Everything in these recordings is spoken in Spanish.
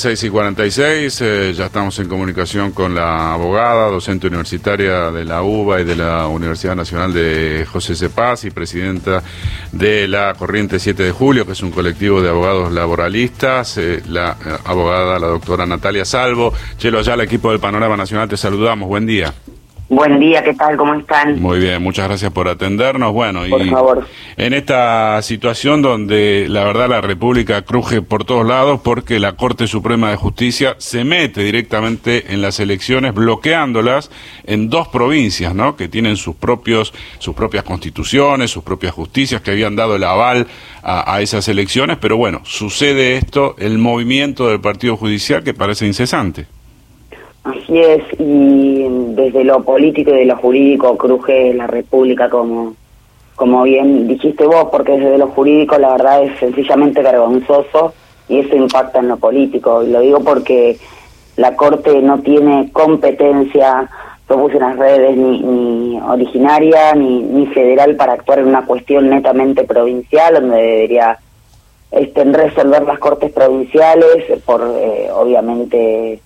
6:46, ya estamos en comunicación con la abogada, docente universitaria de la UBA y de la Universidad Nacional de José C. Paz y presidenta de la Corriente 7 de Julio, que es un colectivo de abogados laboralistas, la abogada, la doctora Natalia Salvo. Chelo, allá el equipo del Panorama Nacional, te saludamos, buen día. Buen día, ¿qué tal? ¿Cómo están? Muy bien, muchas gracias por atendernos. Bueno, por favor. En esta situación donde la verdad la República cruje por todos lados porque la Corte Suprema de Justicia se mete directamente en las elecciones, bloqueándolas en dos provincias, ¿no? Que tienen sus propias constituciones, sus propias justicias, que habían dado el aval a esas elecciones, pero bueno, sucede esto, el movimiento del Partido Judicial que parece incesante. Así es, y desde lo político y de lo jurídico cruje la República, como bien dijiste vos, porque desde lo jurídico la verdad es sencillamente vergonzoso y eso impacta en lo político. Y lo digo porque la Corte no tiene competencia, lo puse en las redes, ni originaria ni federal para actuar en una cuestión netamente provincial, donde debería resolver las Cortes provinciales por, obviamente,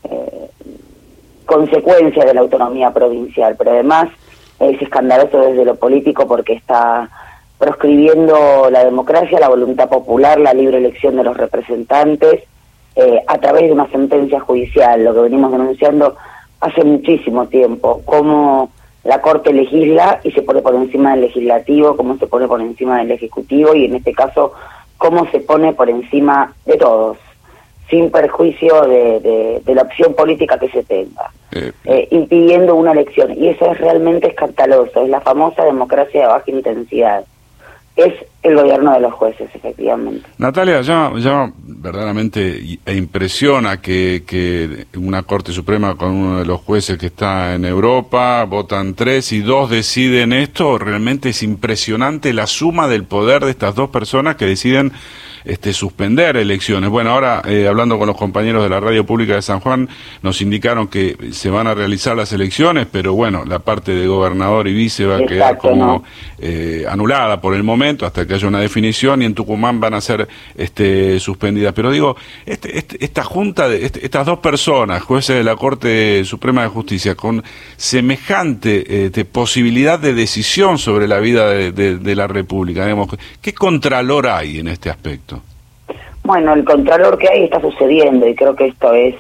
consecuencia de la autonomía provincial, pero además es escandaloso desde lo político porque está proscribiendo la democracia, la voluntad popular, la libre elección de los representantes a través de una sentencia judicial, lo que venimos denunciando hace muchísimo tiempo, cómo la Corte legisla y se pone por encima del legislativo, cómo se pone por encima del ejecutivo y en este caso cómo se pone por encima de todos, sin perjuicio de la opción política que se tenga, impidiendo una elección. Y eso es realmente escandaloso, es la famosa democracia de baja intensidad. Es el gobierno de los jueces, efectivamente. Natalia, ya verdaderamente impresiona que una Corte Suprema con uno de los jueces que está en Europa, votan 3 y 2 deciden esto. Realmente es impresionante la suma del poder de estas dos personas que deciden suspender elecciones. Bueno, ahora hablando con los compañeros de la Radio Pública de San Juan, nos indicaron que se van a realizar las elecciones, pero bueno, la parte de gobernador y vice va a quedar como anulada por el momento hasta que haya una definición, y en Tucumán van a ser suspendidas. Pero digo, esta junta de estas dos personas, jueces de la Corte Suprema de Justicia, con semejante posibilidad de decisión sobre la vida de la República, digamos, ¿qué contralor hay en este aspecto? Bueno, el contralor que hay está sucediendo y creo que esto es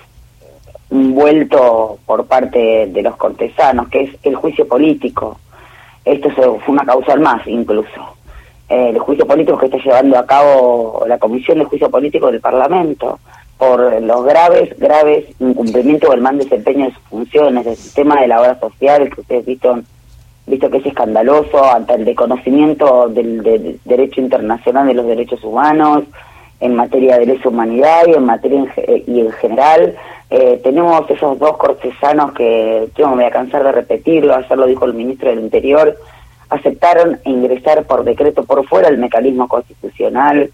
un vuelto por parte de los cortesanos, que es el juicio político. Esto fue una causal más, incluso. El juicio político que está llevando a cabo la Comisión de Juicio Político del Parlamento por los graves incumplimientos o el mal desempeño de sus funciones, del sistema de la obra social, que ustedes visto que es escandaloso ante el desconocimiento del derecho internacional de los derechos humanos, en materia de lesa humanidad y en general. Tenemos esos dos cortesanos que yo no me voy a cansar de repetirlo, ayer lo dijo el ministro del Interior, aceptaron ingresar por decreto por fuera del mecanismo constitucional.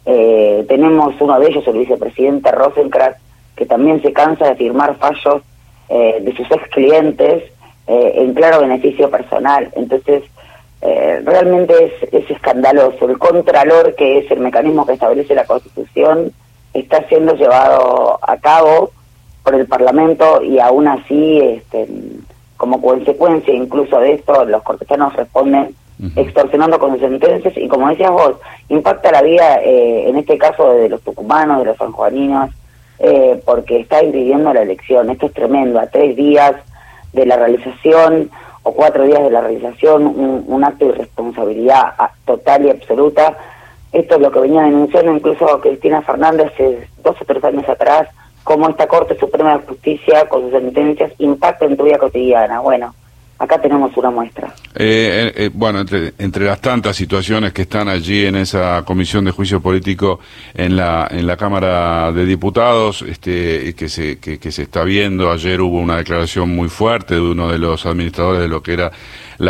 Tenemos uno de ellos, el vicepresidente Rosenkrantz, que también se cansa de firmar fallos de sus ex clientes en claro beneficio personal. Entonces, realmente es escandaloso. El contralor, que es el mecanismo que establece la Constitución, está siendo llevado a cabo por el Parlamento y aún así, como consecuencia incluso de esto, los cortesanos responden extorsionando con sentencias y, como decías vos, impacta la vida, en este caso, de los tucumanos, de los sanjuaninos, porque está impidiendo la elección. Esto es tremendo. A 3 días de la realización o 4 días de la realización, un acto de irresponsabilidad total y absoluta. Esto es lo que venía denunciando incluso Cristina Fernández hace 2 o 3 años atrás, cómo esta Corte Suprema de Justicia con sus sentencias impacta en tu vida cotidiana. Bueno, acá tenemos una muestra. Bueno, entre las tantas situaciones que están allí en esa comisión de juicio político en la Cámara de Diputados, que se está viendo, ayer hubo una declaración muy fuerte de uno de los administradores de lo que era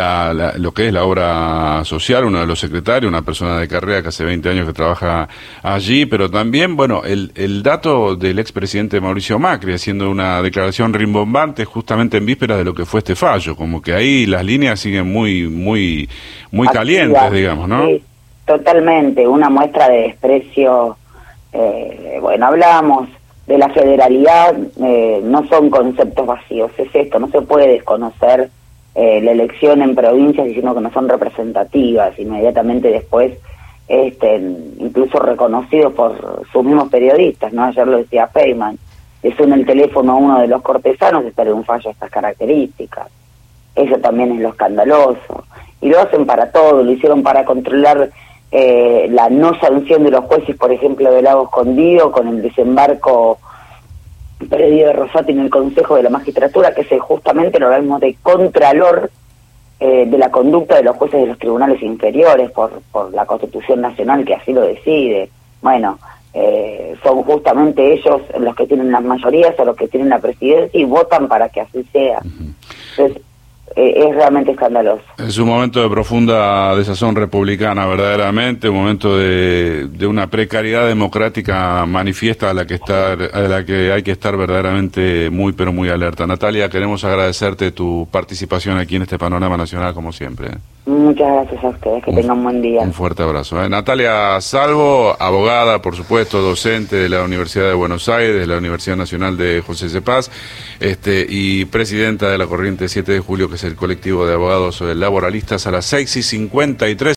lo que es la obra social, uno de los secretarios, una persona de carrera que hace 20 años que trabaja allí, pero también, bueno, el dato del expresidente Mauricio Macri haciendo una declaración rimbombante justamente en vísperas de lo que fue este fallo, como que ahí las líneas siguen muy calientes, digamos, ¿no? Sí, totalmente, una muestra de desprecio. Bueno, hablábamos de la federalidad no son conceptos vacíos, es esto, no se puede desconocer la elección en provincias diciendo que no son representativas, inmediatamente después incluso reconocidos por sus mismos periodistas, ¿no? Ayer lo decía Feynman, le suena el teléfono a uno de los cortesanos, espera un fallo de estas características. Eso también es lo escandaloso. Y lo hacen para todo, lo hicieron para controlar la no sanción de los jueces, por ejemplo, de Lago Escondido, con el desembarco previo de Rosati en el Consejo de la Magistratura, que es justamente el organismo de contralor de la conducta de los jueces de los tribunales inferiores por la Constitución Nacional que así lo decide. Bueno, son justamente ellos los que tienen las mayorías o los que tienen la presidencia y votan para que así sea. Entonces, es realmente escandaloso. Es un momento de profunda desazón republicana, verdaderamente, un momento de una precariedad democrática manifiesta a la que hay que estar verdaderamente muy, pero muy alerta. Natalia, queremos agradecerte tu participación aquí en este panorama nacional, como siempre. Muchas gracias a ustedes, que tengan un buen día. Un fuerte abrazo. Natalia Salvo, abogada, por supuesto, docente de la Universidad de Buenos Aires, de la Universidad Nacional de José C. Paz, y presidenta de la Corriente 7 de Julio, que es el colectivo de abogados laboralistas, a las 6:53.